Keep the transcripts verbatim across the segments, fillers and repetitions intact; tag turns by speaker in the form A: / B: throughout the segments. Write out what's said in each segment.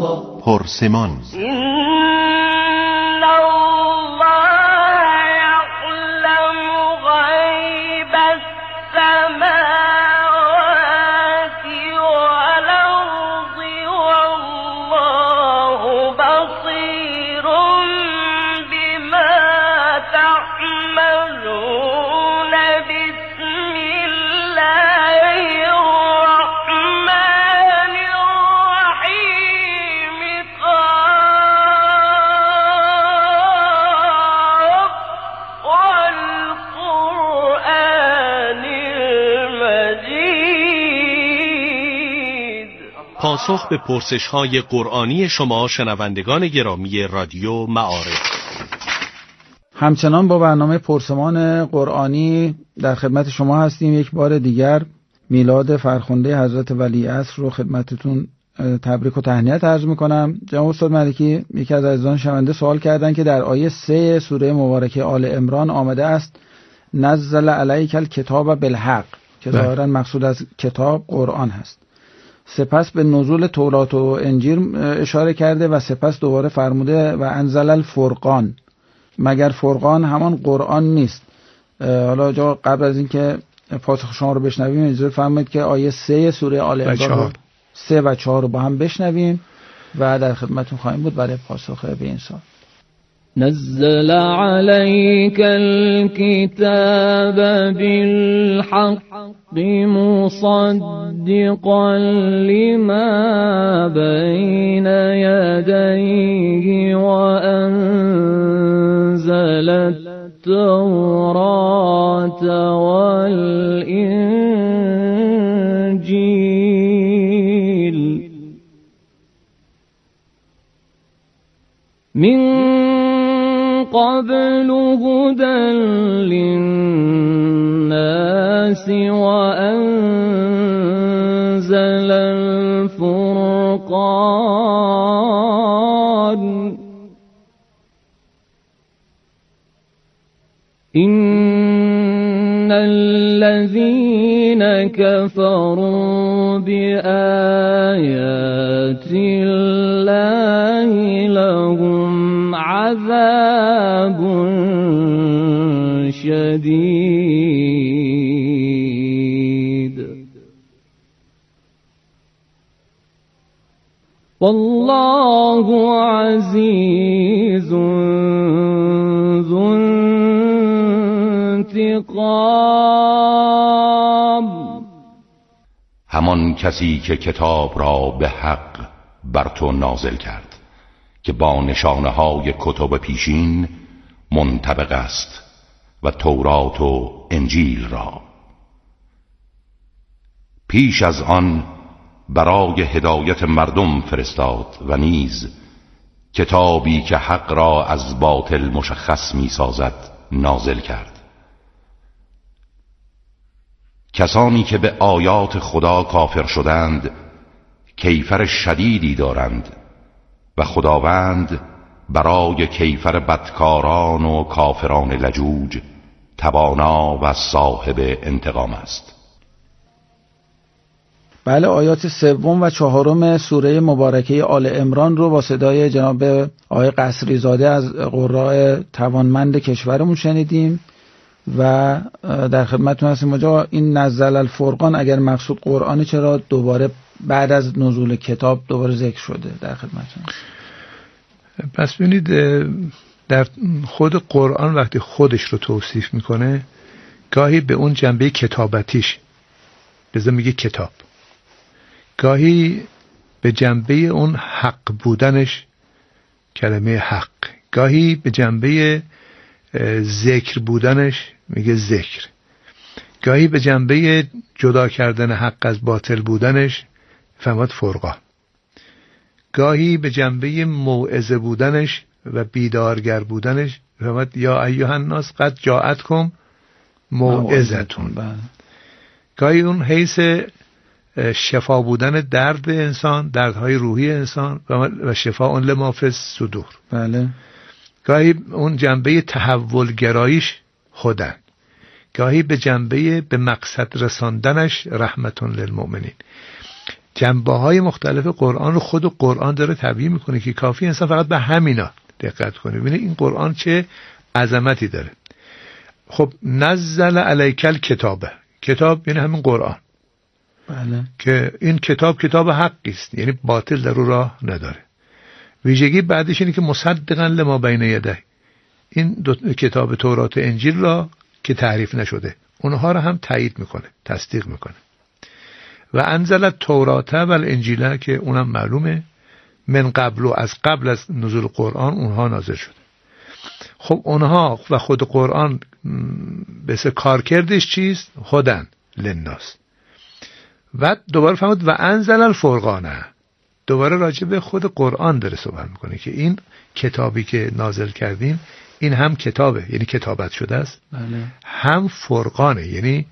A: پرسمان.
B: پاسخ به پرسش‌های قرآنی شما شنوندگان گرامی رادیو معارف.
C: همچنان با برنامه پرسمان قرآنی در خدمت شما هستیم. یک بار دیگر میلاد فرخنده حضرت ولیعصر رو خدمتتون تبریک و تهنیت عرض میکنم. جناب استاد ملکی، یکی از عزیزان شنونده سوال کردن که در آیه سه سوره مبارکه آل عمران آمده است نزل علیک الکتاب بالحق، که ظاهرا مقصود از کتاب قرآن هست. سپس به نزول تورات و انجیل اشاره کرده و سپس دوباره فرموده و انزل الفرقان. مگر فرقان همان قرآن نیست؟ حالا جا قبل از اینکه پاسخ شما رو بشنویم اجازه فرمایید که آیه سه سوره آل عمران سه و چهار رو با هم بشنویم و در خدمتتون خواهیم بود برای پاسخ به این سوال.
D: نزل عليك الكتاب بالحق مصدقا لما بين يديه وأنزل التوراة والإنجيل من قبل هدى للناس وأنزل الفرقان إن الذين كفروا بآيات الله لهم عذاب شديد والله عزيز ذو انتقام.
E: همان کسی که کتاب را به حق بر تو نازل کرد که با نشانه های کتب پیشین منطبق است و تورات و انجیل را. پیش از آن برای هدایت مردم فرستاد و نیز کتابی که حق را از باطل مشخص می سازد نازل کرد. کسانی که به آیات خدا کافر شدند کیفر شدیدی دارند و خداوند برای کیفر بدکاران و کافران لجوج توانا و صاحب انتقام است.
C: بله، آیات سوم و چهارم سوره مبارکه آل عمران رو با صدای جناب آقای قصری زاده از قراء توانمند کشورمون شنیدیم و در خدمتتون هستیم. اونجا این نزل الفرقان اگر مقصود قرآن چرا دوباره بعد از نزول کتاب دوباره ذکر شده در خدمتتون؟
F: پس ببینید در خود قرآن وقتی خودش رو توصیف میکنه گاهی به اون جنبه کتابتیش لذا میگه کتاب، گاهی به جنبه اون حق بودنش کلمه حق، گاهی به جنبه ذکر بودنش میگه ذکر، گاهی به جنبه جدا کردن حق از باطل بودنش فهمت فرقان، گاهی به جنبه موعظه بودنش و بیدارگر بودنش فهمت یا ایها الناس قد جاءتکم موعظتون، گاهی اون حیث شفا بودن درد انسان، دردهای روحی انسان و شفا اون لما فی الصدور،
C: بله،
F: گاهی اون جنبه تحول گراییش خودن، گاهی به جنبه به مقصد رساندنش رحمتون للمؤمنین. جنبه‌های مختلف قرآن رو خود قرآن داره تبیین میکنه که کافی انسان فقط به همینا دقت کنه ببینه این قرآن چه عظمتی داره. خب نزل علیک الکتابه، کتاب یعنی همین قرآن.
C: بله.
F: که این کتاب کتاب حقی است، یعنی باطل در او راه نداره. ویژگی بعدش اینه که مصدقا لما بین یدیه، این دو کتاب تورات و انجیل را که تعریف نشده اونها را هم تایید میکنه، تصدیق میکنه. و انزل التوراة و الانجیل که اونم معلومه من قبل و از قبل از نزول قرآن اونها نازل شده. خب اونها و خود قرآن بسه کارکردش چیست؟ هدن للناس. و دوباره فهمید و انزل الفرقانه، دوباره راجع به خود قرآن داره صحبت میکنه که این کتابی که نازل کردیم این هم کتابه یعنی کتابت شده است،
C: بله.
F: هم فرقانه یعنی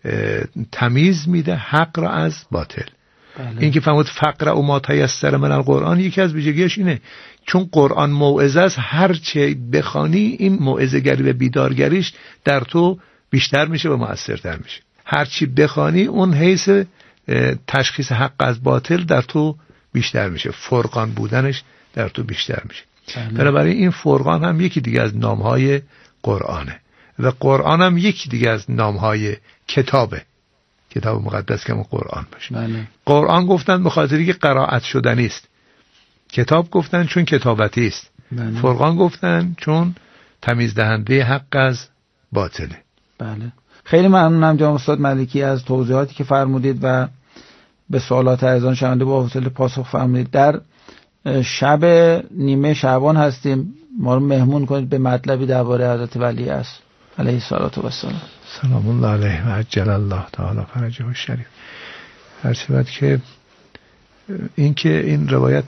F: تمیز میده حق را از باطل.
C: بله.
F: این که فهمید فقر و ما تیسر من القرآن یکی از ویژگیش اینه چون قرآن موعظه است، هر چه بخوانی این موعظه گری و بیدارگریش در تو بیشتر میشه و مؤثرتر میشه. هر چی بخوانی اون حیث تشخیص حق از باطل در تو بیشتر میشه، فرقان بودنش در تو بیشتر میشه. بنابراین این فرقان هم یکی دیگه از نامهای قرآنه و قرآن هم یکی دیگه از نامهای کتابه، کتاب مقدس که همون قرآن باشه.
C: بله.
F: قرآن گفتن به خاطری که قرائت شدنی است، کتاب گفتن چون کتابتی است.
C: بله.
F: فرقان گفتن چون تمیز دهنده حق از باطله.
C: بله. خیلی ممنونم جناب استاد ملکی از توضیحاتی که فرمودید و به سوالات عزیزان شنونده با حوصله پاسخ فرمودید. در شب نیمه شعبان هستیم، ما رو مهمون کنید به مطلبی درباره حضرت ولیعصر علیه الصلاة و السلام.
F: سلام الله علیه و عجل الله تعالی فرجه الشریف. هر شود که این که این روایت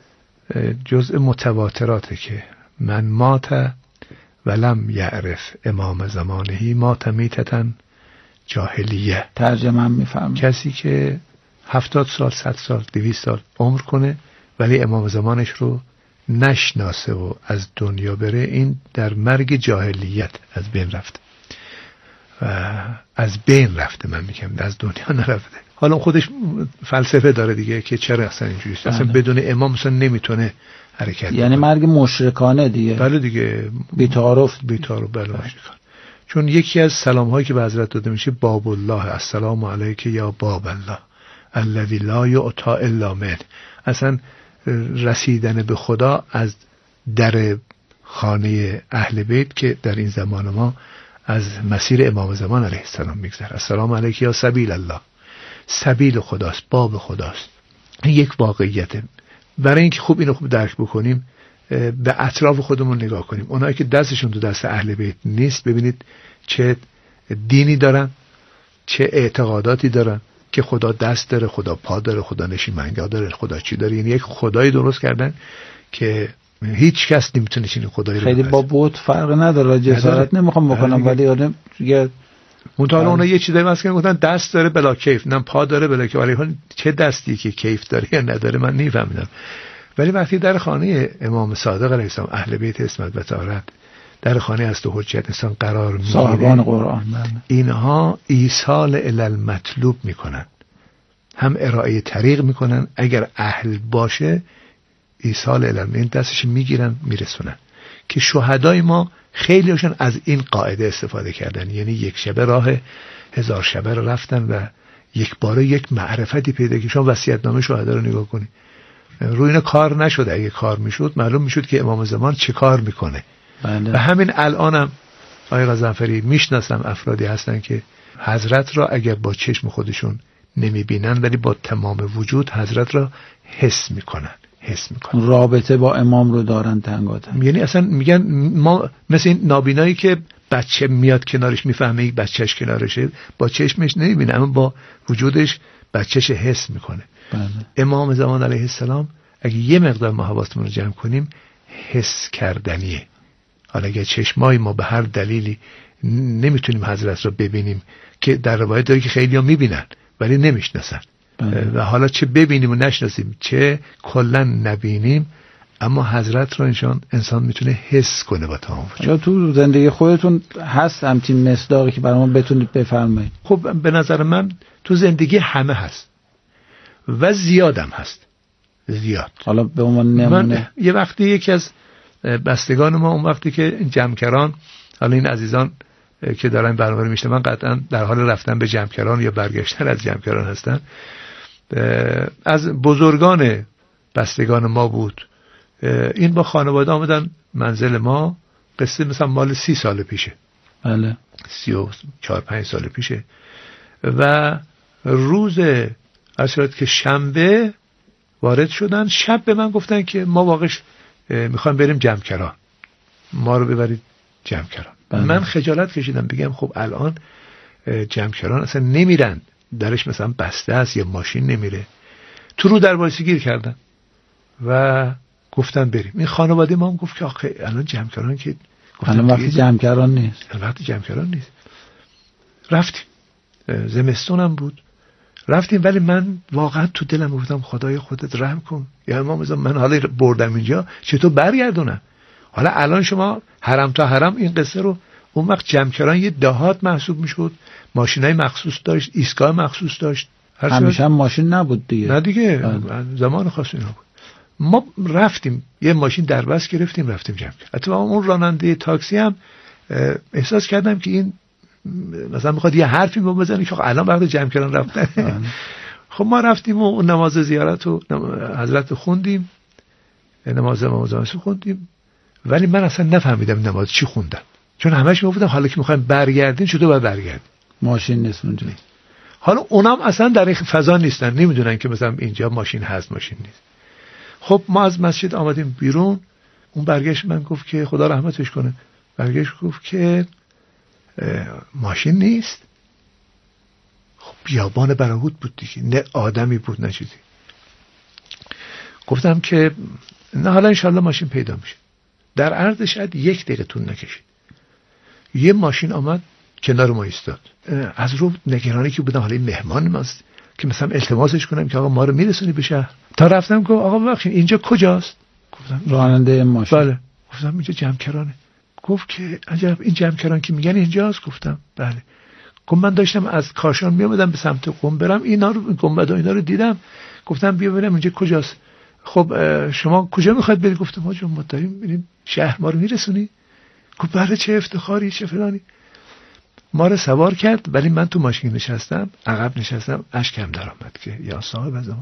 F: جزء متواتراته که من مات ولم یعرف امام زمانهی مات میتتن جاهلیه.
C: ترجمه هم میفهمم.
F: کسی که هفتاد سال، صد سال، دویست سال عمر کنه ولی امام زمانش رو نشناسه و از دنیا بره، این در مرگ جاهلیت از بین رفته و از بین رفته. من میگم از دنیا نرفته. حالا خودش فلسفه داره دیگه که چرا اصلا اینجوریه، اصلا بدون امام مثلا نمیتونه حرکت
C: یعنی
F: بکنه.
C: مرگ مشرکانه دیگه.
F: بله دیگه،
C: بی‌تعارف
F: بی‌تعارف. بله مشرکان. چون یکی از سلام هایی که به حضرت داده میشه باب الله، السلام علیک یا باب الله الذی لا یعطی الا من. اصلا رسیدن به خدا از در خانه اهل بیت که در این زمان ما از مسیر امام زمان علیه السلام میگذره. السلام علیک یا سبیل الله، سبیل خداست، باب خداست. این یک واقعیته. برای اینکه خوب اینو خوب درک بکنیم به اطراف خودمون نگاه کنیم. اونایی که دستشون تو دست اهل بیت نیست، ببینید چه دینی دارن، چه اعتقاداتی دارن که خدا دست داره، خدا پا داره، خدا نشیمنگاه داره، خدا چی داره. یعنی یک خدایی درست کردن که هیچ کس نمیتونه چنین خدایی رو
C: خیلی با بت فرق نداره. جسارت نمیخوام بکنم ولی آدم دیگه
F: منتها اونا یه چیزایی مثلا گفتن دست داره بلا کیف، نه پا داره بلا کیف. ولی چه دستی که کیف داره یا نداره من نمیفهمیدم. ولی وقتی در خانه امام صادق علیه السلام اهل بیت عصمت و طهارت در خانه است و حجت انسان قرار میگیره،
C: صاحبان قرآن،
F: اینها ایصال الی المطلوب میکنن، هم ارائه طریق میکنن، اگر اهل باشه ایصال الی المطلوب، این دستش میگیرن میرسونن. که شهدای ما خیلی هاشون از این قاعده استفاده کردن، یعنی یک شبه راه هزار شبه رو رفتن و یک باره یک معرفتی پیدا کردن. شما وصیت‌نامه شهدا رو نگاه کنید، روی اینا کار نشده. اگه کار میشد معلوم میشد که امام زمان چه کار میکنه.
C: بله.
F: و همین الانم آقای غضنفری میشناسم افرادی هستن که حضرت را اگر با چشم خودشون نمیبینن ولی با تمام وجود حضرت را حس میکنن حس میکنن
C: رابطه با امام رو دارن تنگاتن.
F: یعنی اصلا میگن ما مثل این نابینایی که بچه میاد کنارش میفهمه یک بچهش کنارشه، با چشمش نمیبینه اما با وجودش بچهش حس میکنه.
C: بله.
F: امام زمان علیه السلام اگه یه مقدار ما حواسمون رو جمع کنیم حس کردنیه. حالا اگه چشمای ما به هر دلیلی نمیتونیم حضرت رو ببینیم، که در روایت داره که خیلی ها میبینن ولی نمیشناسن، و حالا چه ببینیم و نشناسیم چه کلا نبینیم، اما حضرت رو انسان انسان میتونه حس کنه با تمام وجود.
C: یا تو زندگی خودتون هست همچین مصداقی که برامون بتونید بفرمایید؟
F: خب به نظر من تو زندگی همه هست. و زیادم هست، زیاد.
C: حالا به عنوان نمونه
F: یه وقتی یکی از بستگان ما اون وقتی که جمکران، حالا این عزیزان که دارن برنامه رو میشنون قطعا در حال رفتن به جمکران یا برگشتن از جمکران هستن، از بزرگان بستگان ما بود. این با خانواده آمدن منزل ما، قصه مثلا مال سی سال پیشه،
C: بله
F: سی و چهار پنج سال پیشه. و روز اصلاً که شنبه وارد شدن، شب به من گفتن که ما واقعش میخوایم بریم جمکران، ما رو ببرید جمکران. بله. من خجالت کشیدم بگم خب الان جمکران اصلا نمیرن، درش مثلا بسته است یا ماشین نمیره. تو رو در وایسی گیر کردن و گفتن بریم. این خانواده ما هم گفت که آخه الان جمکران که
C: الان وقتی جمکران نیست،
F: الان وقتی جمکران نیست. رفتیم، زمستونم بود، رفتیم. ولی من واقعا تو دلم گفتم خدای خودت رحم کن یا امام زمان، من حالا بردم اینجا چطور برگردونم؟ حالا الان شما حرم تا حرم این قصه رو، اون وقت جمکران یه دهات محسوب میشد، ماشینای مخصوص داشت، ایستگاه مخصوص داشت،
C: همیشه هم ماشین نبود دیگه.
F: نه دیگه زمان خاصی نبود. ما رفتیم یه ماشین دربست گرفتیم رفتیم جمکران. حتی اون راننده تاکسی هم احساس کردم که این مثلا میخواد یه حرفی به بزنه که الان وقت جمکران رفتن. خب ما رفتیم و اون نماز زیارت رو حضرت خوندیم، نماز امام زمان خوندیم، ولی من اصلا نفهمیدم نماز چی خوندم، چون همش میگفتم حالا که میخوایم برگردیم چطور باید برگردیم،
C: ماشین نیست اونجا.
F: حالا اونام اصلا در این فضا نیستن، نمیدونن که مثلا اینجا ماشین هست ماشین نیست. خب ما از مسجد آمدیم بیرون، اون برگشت من گفت که خدا رحمتش کنه، برگشت گفت که ماشین نیست. خب بیابان براهوت بود دیگه، نه آدمی بود نه چیزی. گفتم که نه حالا انشالله ماشین پیدا میشه. در عرض شاید یک دقیقه طول نکشید یه ماشین آمد کنار ما ایستاد. از رو نگرانی که بودم حالا این مهمان ماست که مثلا التماسش کنم که آقا ما رو میرسونی به شهر. تا رفتم گفت آقا ببخشید اینجا کجاست؟ گفتم
C: راننده ماشین.
F: بله. گفتم اینجا جمکرانه. گفت که عجب این جمکران که میگن اینجاست؟ گفتم بله. گفت من داشتم از کاشان میامدم به سمت قم برم، اینا رو گنبد و اینا رو دیدم، گفتم بیا ببینم اینجا کجاست. خب شما کجا میخواید برید؟ گفتم ما ما داریم میریم شهر، ما رو میرسونی؟ گفت بله چه افتخاری چه فلانی. ما رو سوار کرد، ولی من تو ماشین نشستم، عقب نشستم، اشکم در آمد که یا صاحب از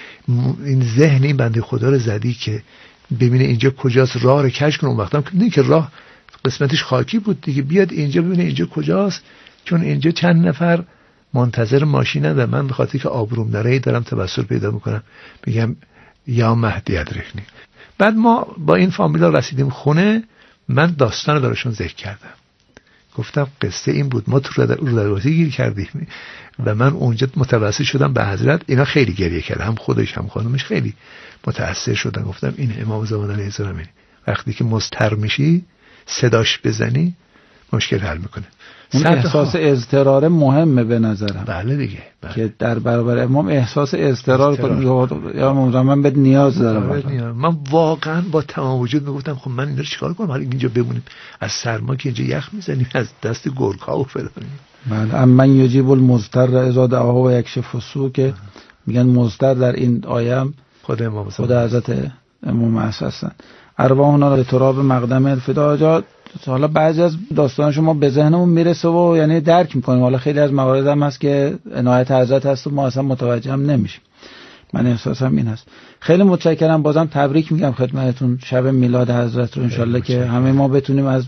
F: این ذهن این بنده خدا رو زدی که ببینه اینجا کجاست، راه رو کش کنه. اون وقتم که نه که راه قسمتش خاکی بود دیگه، بیاد اینجا ببینه اینجا کجاست، چون اینجا چند نفر منتظر ماشینن و من به خاطر که آبروم نره دارم تبصر پیدا میکنم میگم یا مهدی ادرکنی. بعد ما با این فامیلا رسیدیم خونه، من داستان براشون ذکر کردم، گفتم قصه این بود، ما تو رو دروازه گیر کردیم و من اونجا متوسل شدم به حضرت. اینا خیلی گریه کردن، هم خودش هم خانمش خیلی متأثر شدن. گفتم این امام زمان علیه السلام، وقتی که مضطر میشی صداش بزنی مشکل حل میکنه.
C: اون احساس اضطرار مهمه به نظرم.
F: بله دیگه، بله.
C: که در برابر امام احساس اضطرار کنی یا امام من بهت نیاز دارم.
F: من واقعا با تمام وجود میگفتم خب من این رو چیکار کنم، حالا اینجا بمونیم از سرما که اینجا یخ میزنیم از دست گرگ‌ها و فلان.
C: بله. امن یجیب المضطر اذا دعاه و یکشف السوء، که میگن مضطر در این آیه
F: خود امام
C: خود حضرت امام هستن. ارواحنا لتراب مقدم الفدا. حالا بعضی از داستان شما به ذهنمون میرسه و یعنی درک میکنیم، حالا خیلی از موارد هم هست که عنایت حضرت هست و ما اصلا متوجه هم نمیشیم. من احساسم این هست. خیلی متشکرم، بازم تبریک میگم خدمتتون شب میلاد حضرت رو، انشالله که همه ما بتونیم از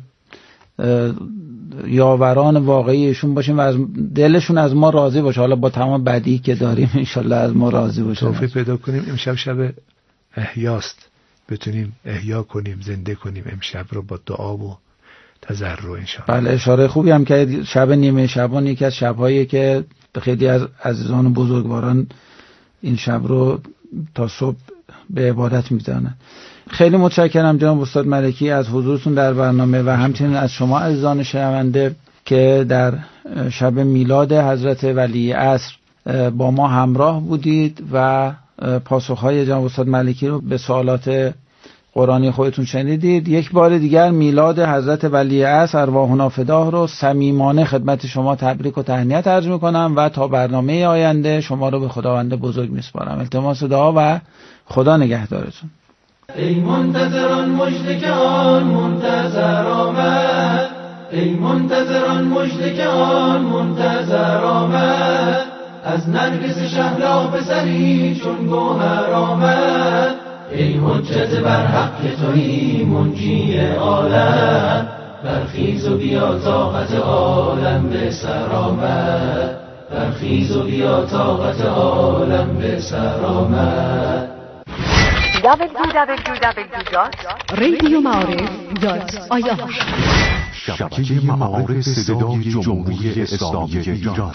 C: یاوران واقعی ایشون باشیم و از دلشون از ما راضی باشه، حالا با تمام بدی که داریم انشالله از ما راضی باشه.
F: توفیق پیدا کنیم امشب شب احیاست، بتونیم احیا کنیم، زنده کنیم امشب رو با دعا و تضرع انشاءالله.
C: بله اشاره خوبی هم که شب نیمه شبان یکی از شب‌هایی که خیلی از عزیزان بزرگواران این شب رو تا صبح به عبادت می‌گذرونن. خیلی متشکرم جناب استاد ملکی از حضورتون در برنامه و همچنین از شما عزیزان شنونده که در شب میلاد حضرت ولی عصر با ما همراه بودید و پاسخ‌های جناب استاد ملکی رو به سوالات قرآنی خودتون شنیدید. یک بار دیگر میلاد حضرت ولی عصر ارواحنا فداه رو صمیمانه خدمت شما تبریک و تهنیت عرض میکنم و تا برنامه آینده شما رو به خداوند بزرگ میسپارم. التماس دعا و خدا نگهدارتون.
A: ای منتظران مژده که آن منتظر آمد، ای منتظران مژده که آن منتظر آمد، از نرگس شهلا پسری چون گوهر آمد. ای حجت بر حق تویی منجی عالم، برخیز و بیا طاقت عالم به سر آمد، برخیز و بیا طاقت عالم به سر آمد.
G: دبلیو دبلیو دبلیو دات رادیو معارف دات آی آر
H: شبکه معارف صدای جمهوری اسلامی ایران.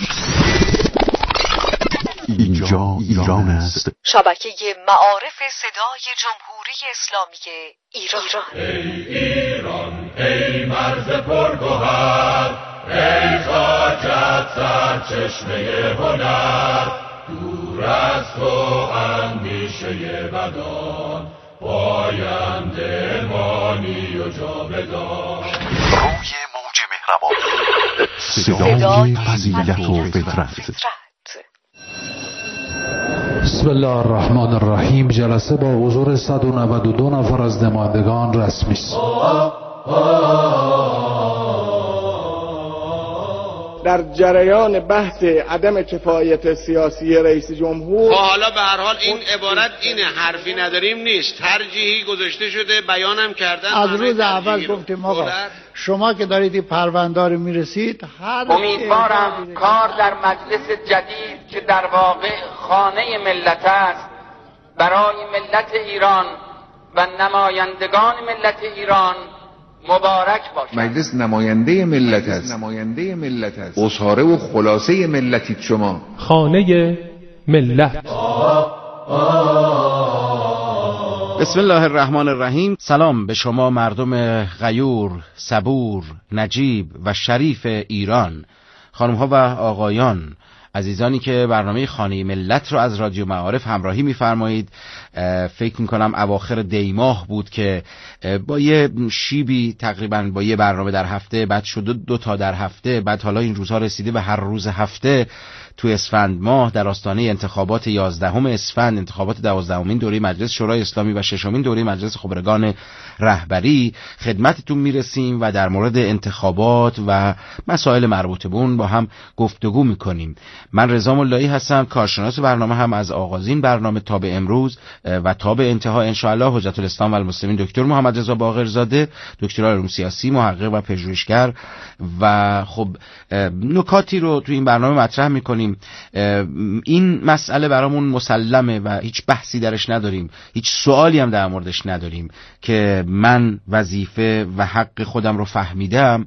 H: اینجا ایران است.
G: شبکه معارف صدای جمهوری اسلامی ایران.
A: ای ایران ای مرز پرگوهر، ای خاکت سرچشمه هنر، دور از تو اندیشه بدان، پاینده مانی و جاودان.
H: روی موج مهربان، صدای فضیلت و فطرت.
I: بسم الله الرحمن الرحیم. جلسه با حضور صد و نود و دو نفر از نمایندگان رسمی است.
J: در جریان بحث عدم کفایت سیاسی رئیس جمهور،
K: حالا به هر حال این عبارت اینه، حرفی نداریم نیست، ترجیحی گذاشته شده، بیانم کردن.
L: از روز اول گفتیم آقا شما که دارید این پرونده رو میرسید، هر
M: امیدوارم کار در مجلس جدید که در واقع خانه ملت است، برای ملت ایران و نمایندگان ملت ایران مبارک باشد.
N: مجلس نماینده ملت است، نماینده ملت است، اصحاره و خلاصه ملتید شما،
O: خانه ملت.
P: بسم الله الرحمن الرحیم. سلام به شما مردم غیور، صبور، نجیب و شریف ایران، خانم‌ها و آقایان، عزیزانی که برنامه خانه ملت رو از رادیو معارف همراهی می‌فرمایید. فکر می‌کنم اواخر دی ماه بود که با یه شیبی تقریبا با یه برنامه در هفته، بعد شد دو تا در هفته، بعد حالا این روزها رسیده به هر روز هفته تو اسفند ماه در آستانه انتخابات یازدهم اسفند، انتخابات دوازدهمین دوره مجلس شورای اسلامی و ششمین دوره مجلس خبرگان رهبری خدمتتون میرسیم و در مورد انتخابات و مسائل مربوط به اون با هم گفتگو میکنیم. من رضا ملایی هستم، کارشناس برنامه، هم از آغازین برنامه تا به امروز و تا به انتها ان شاء الله حجت الاسلام و المسلمین دکتر محمد رضا باقرزاده، دکترای علوم سیاسی، محقق و پژوهشگر. و خب نکاتی رو تو این برنامه مطرح میکنیم. این مسئله برامون مسلمه و هیچ بحثی درش نداریم، هیچ سوالی هم در موردش نداریم که من وظیفه و حق خودم رو فهمیدم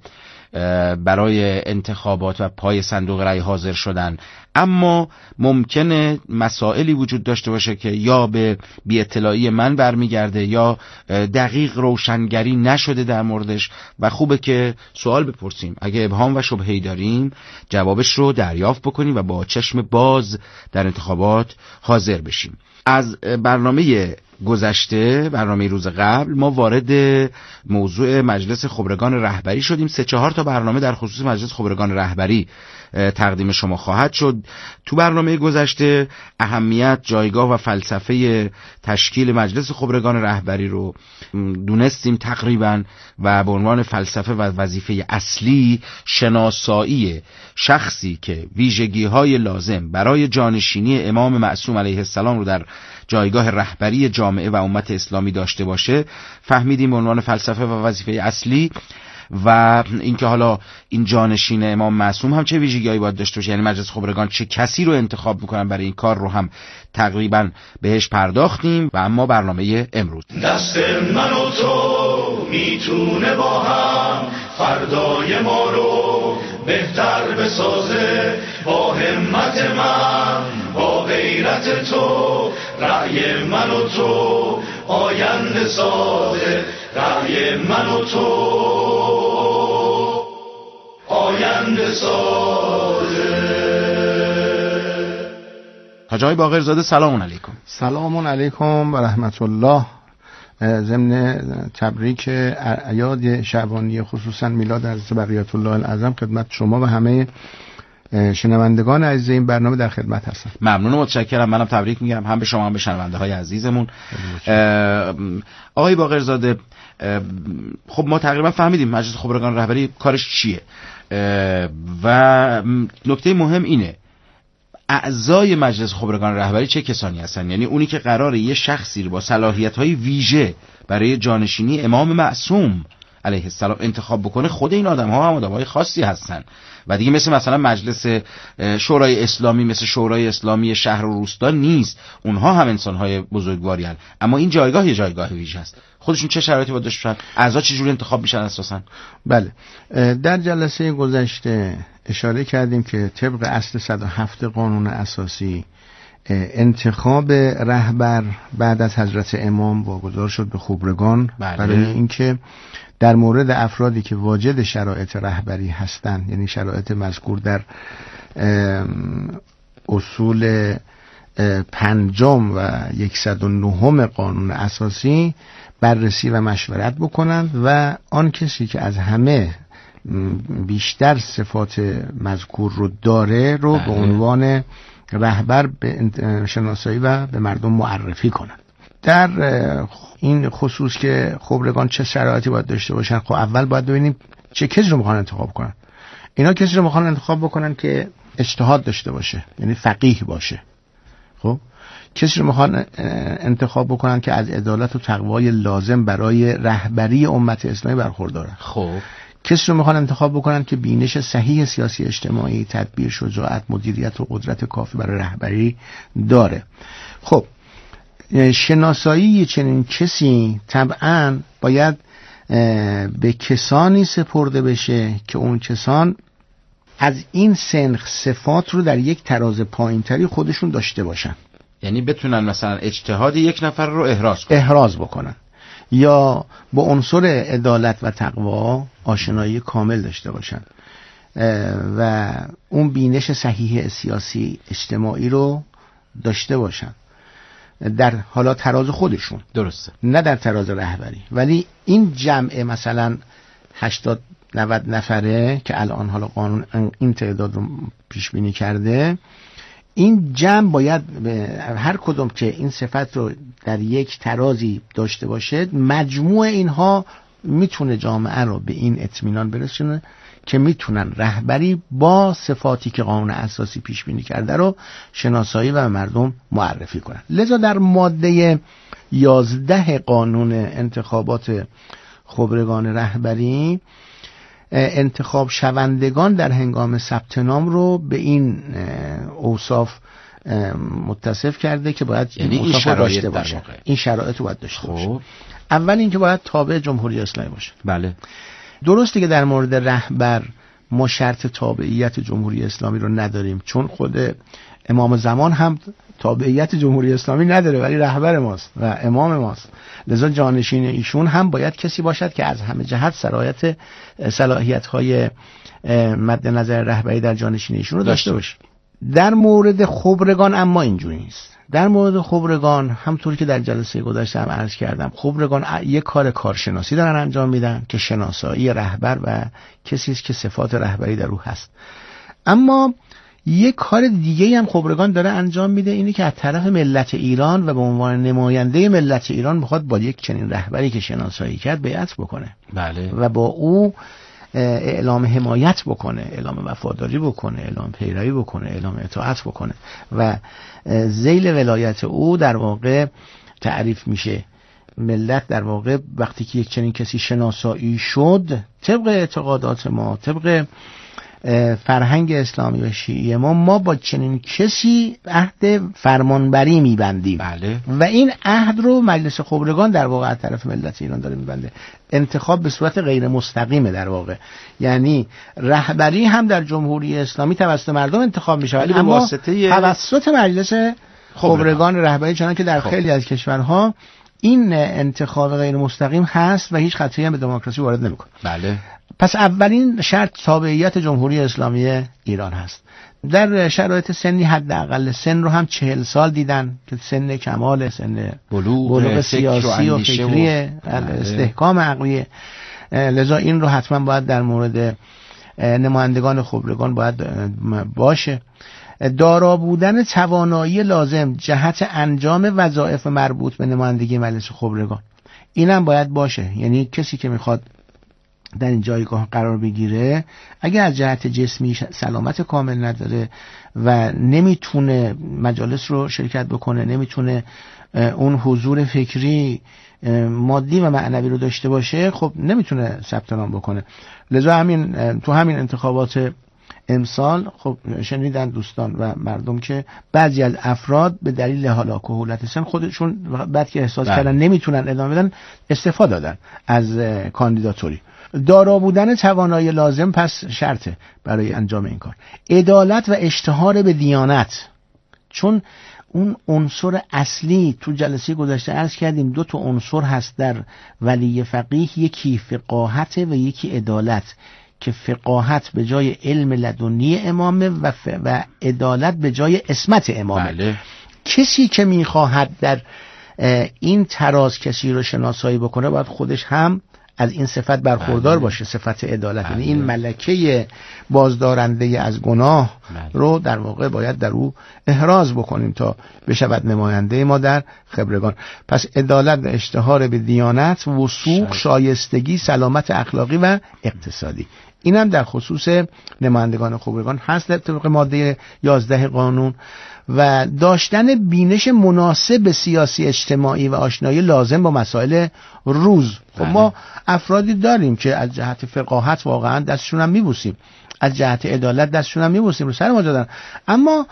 P: برای انتخابات و پای صندوق رای حاضر شدن. اما ممکنه مسائلی وجود داشته باشه که یا به بی اطلاعی من برمیگرده یا دقیق روشنگری نشده در موردش و خوبه که سوال بپرسیم، اگه ابهام و شبهه‌ای داریم جوابش رو دریافت بکنیم و با چشم باز در انتخابات حاضر بشیم. از برنامه گذشته، برنامه روز قبل، ما وارد موضوع مجلس خبرگان رهبری شدیم. سه چهار تا برنامه در خصوص مجلس خبرگان رهبری تقدیم شما خواهد شد. تو برنامه گذشته اهمیت، جایگاه و فلسفه تشکیل مجلس خبرگان رهبری رو دونستیم تقریبا و به عنوان فلسفه و وظیفه اصلی شناسایی شخصی که ویژگی‌های لازم برای جانشینی امام معصوم علیه السلام رو در جایگاه رهبری جامعه و امت اسلامی داشته باشه فهمیدیم به عنوان فلسفه و وظیفه اصلی. و اینکه حالا این جانشین امام معصوم هم چه ویژگی‌هایی باید داشته باشه، یعنی مجلس خبرگان چه کسی رو انتخاب میکنن برای این کار رو هم تقریبا بهش پرداختیم. و اما برنامه امروز
A: دست من و تو میتونه با هم فردای ما رو بهتر بسازه، با همت من، با غیرت تو، رأی من و تو آینده سازه، رأی من و تو آینده سازه.
P: حاج آقای باقرزاده سلام علیکم.
Q: سلام علیکم و رحمت الله.
C: ضمن تبریک اعیاد شعبانی خصوصا میلاد حضرت بقیت الله العظم خدمت شما و همه شنوندگان عزیز این برنامه در خدمت هستم.
P: ممنون و متشکرم. منم تبریک میگم هم به شما هم به شنونده های عزیزمون. آقای باقرزاده، خب ما تقریبا فهمیدیم مجلس خبرگان رهبری کارش چیه و نکته مهم اینه اعضای مجلس خبرگان رهبری چه کسانی هستن، یعنی اونی که قراره یه شخصی رو با صلاحیت‌های ویژه برای جانشینی امام معصوم علیه السلام انتخاب بکنه. خود این آدم‌ها هم آدم‌های خاصی هستن و دیگه مثل مثلا مجلس شورای اسلامی، مثل شورای اسلامی شهر و روستا نیست، اونها هم انسان‌های بزرگواری هستند، اما این جایگاه یه جایگاه ویژه است. خودشون چه شرایطی باید داشته باشن؟ اعضا چه جوری انتخاب میشن اساساً؟
C: بله، در جلسه گذشته اشاره کردیم که طبق اصل صد و هفت قانون اساسی انتخاب رهبر بعد از حضرت امام واگذار شد به خبرگان. بله. برای اینکه در مورد افرادی که واجد شرایط رهبری هستند، یعنی شرایط مذکور در اصول پنجم و صد و نه قانون اساسی بررسی و مشورت بکنند و آن کسی که از همه بیشتر صفات مذکور رو داره رو به عنوان رهبر به شناسایی و به مردم معرفی کنند. در این خصوص که خبرگان چه شرایطی باید داشته باشن، خب اول باید ببینیم چه کسی رو میخوان انتخاب کنن. اینا کسی رو میخوان انتخاب بکنن که اجتهاد داشته باشه، یعنی فقیه باشه. خب کسی رو میخوان انتخاب بکنن که از عدالت و تقوای لازم برای رهبری امت اسلامی برخورداره.
P: خب
C: کسی رو میخوان انتخاب بکنن که بینش صحیح سیاسی اجتماعی، تدبیر، شجاعت، مدیریت و قدرت کافی برای رهبری داره. خب شناسایی چنین کسی طبعاً باید به کسانی سپرده بشه که اون کسان از این سنخ صفات رو در یک تراز پایینتری خودشون داشته باشن،
P: یعنی بتونن مثلا اجتهاد یک نفر رو احراز کنن.
C: احراز بکنن یا با عنصر عدالت و تقوا آشنایی کامل داشته باشن و اون بینش صحیح سیاسی اجتماعی رو داشته باشن در حالا تراز خودشون.
P: درسته،
C: نه در تراز رهبری. ولی این جمع مثلا هشتاد نود نفره که الان حالا قانون این تعداد رو پیش بینی کرده، این جمع باید هر کدوم که این صفت رو در یک ترازی داشته باشه، مجموع اینها میتونه جامعه رو به این اطمینان برسونه که میتونن رهبری با صفاتی که قانون اساسی پیش بینی کرده رو شناسایی و مردم معرفی کنن. لذا در ماده یازده قانون انتخابات خبرگان رهبری انتخاب شوندگان در هنگام ثبت نام رو به این اوصاف متصف کرده که باید
P: یعنی
C: این اوصاف داشته باشه. این شرایط رو باید داشته باشه. اول اینکه باید تابع جمهوری اسلامی باشه.
P: بله.
C: درسته که در مورد رهبر ما شرط تابعیت جمهوری اسلامی رو نداریم، چون خود امام زمان هم تابعیت جمهوری اسلامی نداره ولی رهبر ماست و امام ماست. لذا جانشین ایشون هم باید کسی باشد که از همه جهت صلاحیت صلاحیت‌های مد نظر رهبری در جانشین ایشون رو داشته باشه. در مورد خبرگان اما اینجوری نیست. در مورد خبرگان همونطوری که در جلسه گذشته هم عرض کردم، خبرگان یک کار کارشناسی دارن انجام میدن که شناسایی رهبر و کسی است که صفات رهبری در او هست. اما یک کار دیگه هم خبرگان داره انجام میده، اینه که از طرف ملت ایران و به عنوان نماینده ملت ایران میخواد با یک چنین رهبری که شناسایی کرد بیعت بکنه.
P: بله.
C: و با او اعلام حمایت بکنه، اعلام وفاداری بکنه، اعلام پیروی بکنه، اعلام اطاعت بکنه و ذیل ولایت او در واقع تعریف میشه. ملت در واقع وقتی که یک چنین کسی شناسایی شد، طبق اعتقادات ما، طبق فرهنگ اسلامی و شیعی ما، ما با چنین کسی عهد فرمانبری میبندیم.
P: بله.
C: و این عهد رو مجلس خبرگان در واقع از طرف ملت ایران داره میبنده. انتخاب به صورت غیر مستقیمه در واقع، یعنی رهبری هم در جمهوری اسلامی توسط مردم انتخاب میشه ولی
P: به واسطه
C: توسط مجلس خبرگان رهبری، چنانکه در خیلی از کشورها
Q: این انتخاب غیر مستقیم هست و هیچ خطری هم به دموکراسی وارد نمیکنه.
P: بله.
Q: پس اولین شرط تابعیت جمهوری اسلامی ایران هست. در شرایط سنی حداقل سن رو هم چهل سال دیدن که سن کمال، سن
P: بلوغ,
Q: بلوغ سیاسی و فکری، استحکام عقلی. لذا این رو حتما باید در مورد نمایندگان خبرگان باید باشه. دارا بودن توانایی لازم جهت انجام وظایف مربوط به نمایندگی مجلس خبرگان، اینم باید باشه. یعنی کسی که میخواد در این جایگاه قرار بگیره اگر از جهت جسمی سلامت کامل نداره و نمیتونه مجالس رو شرکت بکنه، نمیتونه اون حضور فکری مادی و معنوی رو داشته باشه، خب نمیتونه ثبت نام بکنه. لذا همین تو همین انتخابات امسال خب شنیدن دوستان و مردم که بعضی از افراد به دلیل حالا کهولت سن خودشون بعد که احساس بله. کردن نمیتونن ادامه بدن استعفا دادن از کاندیداتوری. دارا بودن توانایی لازم پس شرطه برای انجام این کار. عدالت و اشتهار به دیانت، چون اون عنصر اصلی تو جلسه گذشته عرض کردیم دو تا عنصر هست در ولی فقیه، یکی فقاهت و یکی عدالت، که فقاهت به جای علم لدنی امامه و, ف... و عدالت به جای عصمت امامه.
P: بله.
Q: کسی که میخواهد در این تراز کسی رو شناسایی بکنه باید خودش هم از این صفت برخوردار بله. باشه، صفت عدالت. یعنی بله. این ملکه بازدارنده از گناه بله. رو در واقع باید در او احراز بکنیم تا بشود نماینده ما در خبرگان. پس عدالت و اشتهار به دیانت، وثوق، شایستگی، سلامت اخلاقی و اقتصادی، اینم در خصوص نمایندگان خبرگان هست طبق ماده یازده قانون. و داشتن بینش مناسب سیاسی اجتماعی و آشنایی لازم با مسائل روز. خب ما افرادی داریم که از جهت فقاهت واقعا دستشون هم میبوسیم، از جهت عدالت دستشون هم میبوسیم، رو سر ما دادن، اما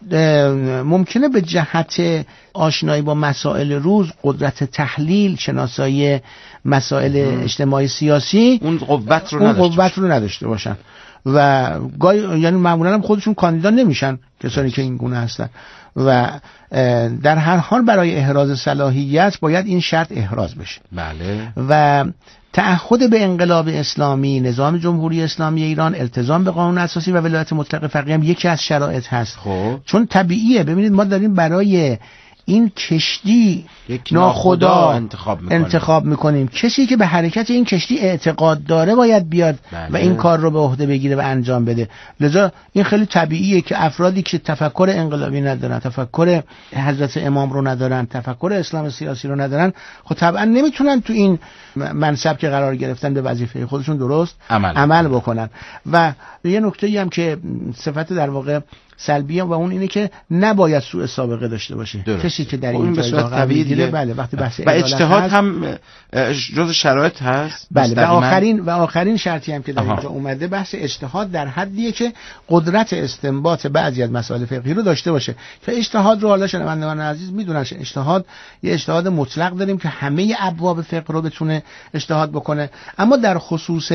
Q: ممکنه به جهت آشنایی با مسائل روز، قدرت تحلیل، شناسایی مسائل اجتماعی سیاسی
P: اون قوت رو
Q: اون
P: نداشته
Q: قوت رو نداشته باشن و گاهی یعنی معمولا هم خودشون کاندیدا نمیشن کسانی که این گونه هستن. و در هر حال برای احراز صلاحیت باید این شرط احراز بشه.
P: بله.
Q: و تعهد به انقلاب اسلامی، نظام جمهوری اسلامی ایران، التزام به قانون اساسی و ولایت مطلقه فقیه هم یکی از شرایط هست.
P: خب.
Q: چون طبیعیه، ببینید ما داریم برای این کشتی ناخدا
P: انتخاب میکنیم.
Q: انتخاب میکنیم کسی که به حرکت این کشتی اعتقاد داره باید بیاد بله. و این کار رو به عهده بگیره و انجام بده. لذا این خیلی طبیعیه که افرادی که تفکر انقلابی ندارن، تفکر حضرت امام رو ندارن، تفکر اسلام سیاسی رو ندارن، خب طبعا نمیتونن تو این منصب که قرار گرفتن به وظیفه خودشون درست
P: عمل,
Q: عمل بکنن. و یه نکته‌ای هم که صفت در واقع سلبیه و اون اینه که نباید سوء سابقه داشته باشه.
P: درست.
Q: کسی که در این جایگاه قرار میگیره بله وقتی بحث
P: و اجتهاد هم جز شرایط هست.
Q: بله. و آخرین و آخرین شرطی هم که در اینجا اومده بحث اجتهاد در حدیه که قدرت استنباط بعضی از مسائل فقهی رو داشته باشه، که اجتهاد رو حالا شنوندگان عزیز میدونن اجتهاد یه اجتهاد مطلق داریم که همه ابواب فقه رو بتونه اجتهاد بکنه، اما در خصوص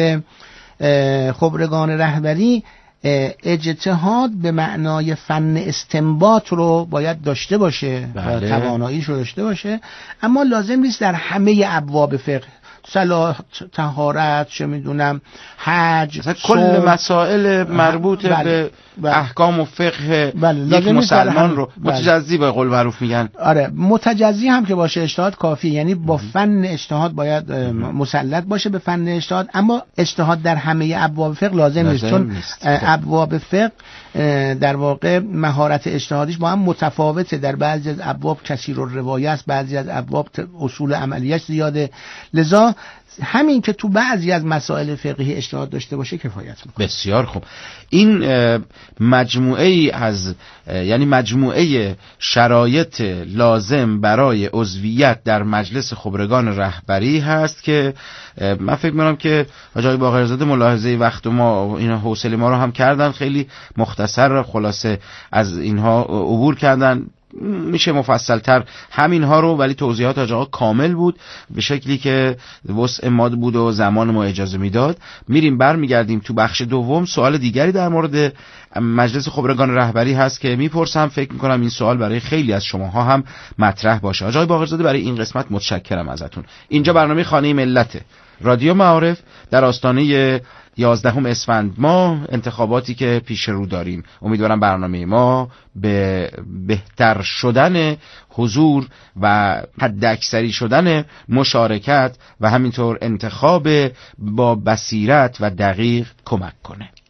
Q: خبرگان رهبری اجتهاد به معنای فن استنباط رو باید داشته باشه و تواناییش رو داشته باشه، اما لازم نیست در همه ابواب فقه، صلاح، طهارت، چه میدونم، حج،
P: کل مسائل مربوط بله. به بله. احکام و فقه بله. یک مسلمان رو متجزی به قول معروف میگن.
Q: آره متجزی هم که باشه اجتهاد کافی، یعنی با فن اجتهاد باید مسلط باشه به فن اجتهاد، اما اجتهاد در همه ابواب فقه لازم نیست، چون ابواب فقه در واقع مهارت اجتهادیش با هم متفاوته. در بعضی از ابواب کثیر الروایه است، بعضی از ابواب اصول عملیش زیاده، لذا همین که تو بعضی از مسائل فقهی اجتهاد داشته باشه کفایت میکنه.
P: بسیار خوب. این مجموعه ای از یعنی مجموعه شرایط لازم برای عضویت در مجلس خبرگان رهبری هست که من فکر می‌کنم که آقای باقرزاده ملاحظه وقت ما اینا حوصله ما رو هم کردن، خیلی مختصر خلاصه از اینها عبور کردن. میشه مفصلتر همین ها رو، ولی توضیحات حاج آقا کامل بود به شکلی که وسع ما بود و زمان ما اجازه میداد. میریم برمیگردیم تو بخش دوم. سوال دیگری در مورد مجلس خبرگان رهبری هست که میپرسم، فکر میکنم این سوال برای خیلی از شماها هم مطرح باشه. حاج آقای باقرزاده برای این قسمت متشکرم ازتون. اینجا برنامه خانه ملت رادیو معارف در آستانه یازدهم اسفند ماه، انتخاباتی که پیش رو داریم. امیدوارم برنامه ما به بهتر شدن حضور و حداکثری شدن مشارکت و همینطور انتخاب با بصیرت و دقیق کمک کنه.